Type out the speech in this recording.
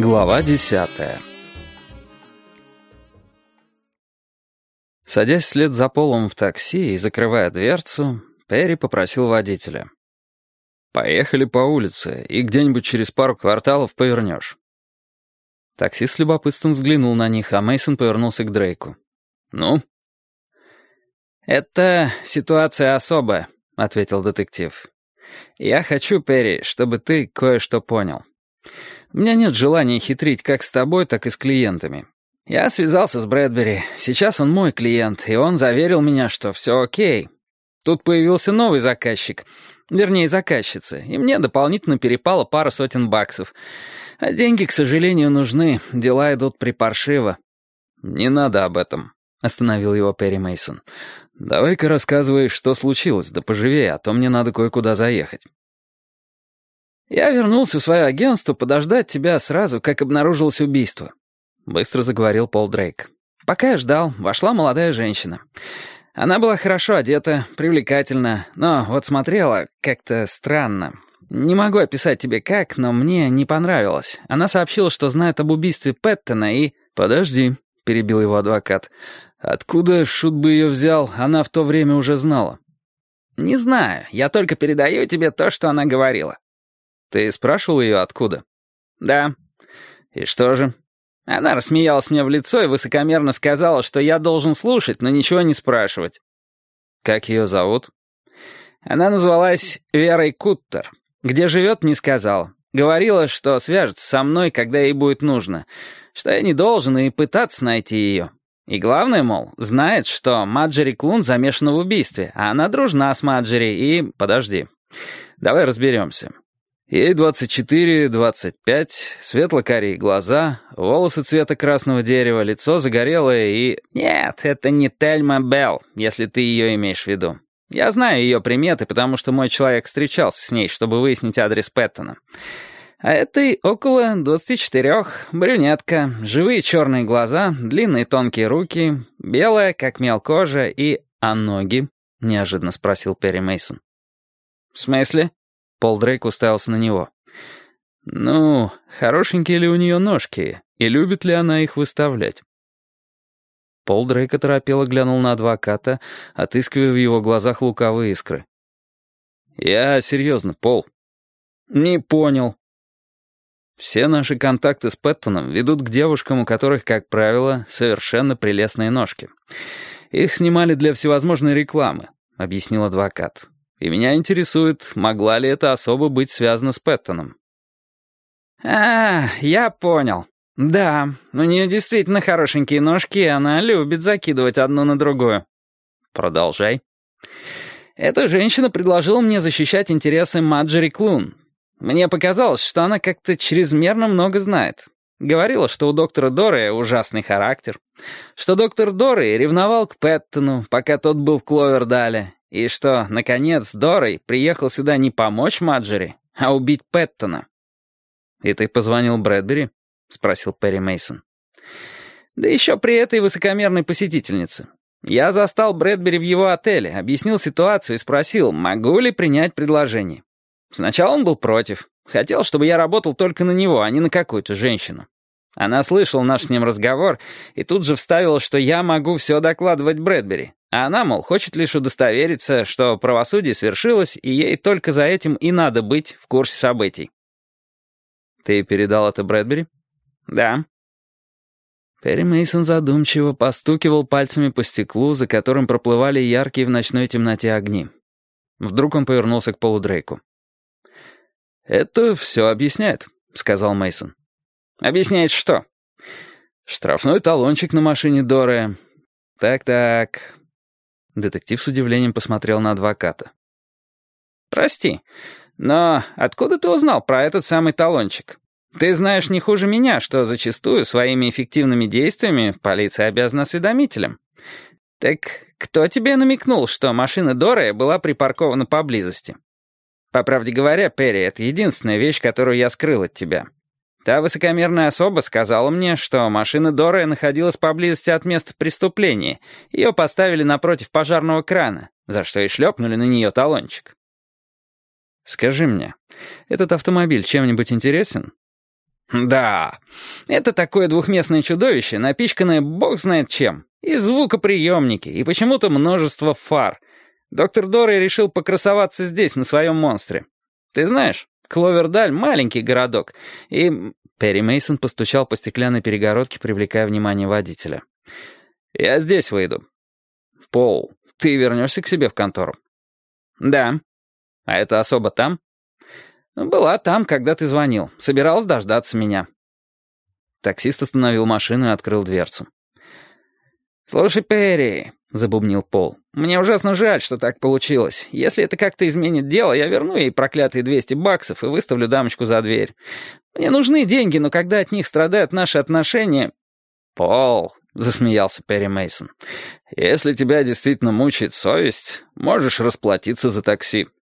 Глава 10. Садясь вслед за Полом в такси и закрывая дверцу, Перри попросил водителя: «Поехали по улице, и где-нибудь через пару кварталов повернешь». Таксист с любопытством взглянул на них, а Мейсон повернулся к Дрейку. «Ну?» «Это ситуация особая», — ответил детектив. «Я хочу, Перри, чтобы ты кое-что понял. У меня нет желания хитрить как с тобой, так и с клиентами. Я связался с Брэдбери. Сейчас он мой клиент, и он заверил меня, что все окей. Тут появился новый заказчик, вернее, заказчица, и мне дополнительно перепало пара сотен баксов. А деньги, к сожалению, нужны, дела идут припаршиво». «Не надо об этом», — остановил его Перри Мейсон. «Давай-ка рассказывай, что случилось, да поживее, а то мне надо кое-куда заехать». «Я вернулся в свое агентство подождать тебя сразу, как обнаружилось убийство», — быстро заговорил Пол Дрейк. «Пока я ждал, вошла молодая женщина. Она была хорошо одета, привлекательна, но вот смотрела как-то странно. Не могу описать тебе как, но мне не понравилось. Она сообщила, что знает об убийстве Пэттона и...» «Подожди», — перебил его адвокат. «Откуда, шут бы ее взял, она в то время уже знала?» «Не знаю, я только передаю тебе то, что она говорила». «Ты спрашивал ее, откуда?» «Да». «И что же?» Она рассмеялась мне в лицо и высокомерно сказала, что я должен слушать, но ничего не спрашивать. «Как ее зовут?» Она назвалась Верой Куттер. Где живет, не сказала. Говорила, что свяжется со мной, когда ей будет нужно, что я не должен и пытаться найти ее. И главное, мол, знает, что Маджери Клун замешана в убийстве, а она дружна с Маджери и... Подожди. Давай разберемся. Ей 24-25, светло-карие глаза, волосы цвета красного дерева, лицо загорелое и... Нет, это не Тельма Белл, если ты ее имеешь в виду. Я знаю ее приметы, потому что мой человек встречался с ней, чтобы выяснить адрес Пэттона. А этой около 24, брюнетка, живые черные глаза, длинные тонкие руки, белая, как мел кожа и... «А ноги?» — неожиданно спросил Перри Мейсон. «В смысле?» Пол Дрейк уставился на него. «Ну, хорошенькие ли у нее ножки, и любит ли она их выставлять?» Пол Дрейк оторопело глянул на адвоката, отыскивая в его глазах лукавые искры. «Я серьезно, Пол». «Не понял». «Все наши контакты с Пэттоном ведут к девушкам, у которых, как правило, совершенно прелестные ножки. Их снимали для всевозможной рекламы», — объяснил адвокат. «И меня интересует, могла ли эта особа быть связана с Пэттоном». Я понял. Да, у нее действительно хорошенькие ножки, и она любит закидывать одну на другую». «Продолжай». «Эта женщина предложила мне защищать интересы Маджери Клун. Мне показалось, что она как-то чрезмерно много знает. Говорила, что у доктора Доррея ужасный характер, что доктор Доррей ревновал к Пэттону, пока тот был в Кловердале, и что, наконец, Доррей приехал сюда не помочь Маджери, а убить Пэттона». «И ты позвонил Брэдбери?» — спросил Перри Мейсон. «Да еще при этой высокомерной посетительнице. Я застал Брэдбери в его отеле, объяснил ситуацию и спросил, могу ли принять предложение. Сначала он был против. Хотел, чтобы я работал только на него, а не на какую-то женщину. Она слышала наш с ним разговор и тут же вставила, что я могу все докладывать Брэдбери. А она, мол, хочет лишь удостовериться, что правосудие свершилось, и ей только за этим и надо быть в курсе событий». «Ты передал это Брэдбери?» «Да». Перри Мейсон задумчиво постукивал пальцами по стеклу, за которым проплывали яркие в ночной темноте огни. Вдруг он повернулся к Полу Дрейку. «Это все объясняет», — сказал Мейсон. «Объясняет что?» «Штрафной талончик на машине Доррея. Так». Детектив с удивлением посмотрел на адвоката. «Прости, но откуда ты узнал про этот самый талончик? Ты знаешь не хуже меня, что зачастую своими эффективными действиями полиция обязана осведомителем. Так кто тебе намекнул, что машина Доррея была припаркована поблизости? По правде говоря, Перри, это единственная вещь, которую я скрыл от тебя. Та высокомерная особа сказала мне, что машина Доррея находилась поблизости от места преступления. Ее поставили напротив пожарного крана, за что и шлепнули на нее талончик». «Скажи мне, этот автомобиль чем-нибудь интересен?» «Да, это такое двухместное чудовище, напичканное бог знает чем. И звукоприемники, и почему-то множество фар. Доктор Дорей решил покрасоваться здесь, на своем монстре. Ты знаешь, Кловердаль — маленький городок, и...» Перри Мейсон постучал по стеклянной перегородке, привлекая внимание водителя. «Я здесь выйду. Пол, ты вернешься к себе в контору?» «Да». «А эта особа там?» «Была там, когда ты звонил. Собиралась дождаться меня». Таксист остановил машину и открыл дверцу. «Слушай, Перри», — забубнил Пол, — «мне ужасно жаль, что так получилось. Если это как-то изменит дело, я верну ей проклятые $200 и выставлю дамочку за дверь. Мне нужны деньги, но когда от них страдают наши отношения...» «Пол», — засмеялся Перри Мейсон, — «если тебя действительно мучает совесть, можешь расплатиться за такси.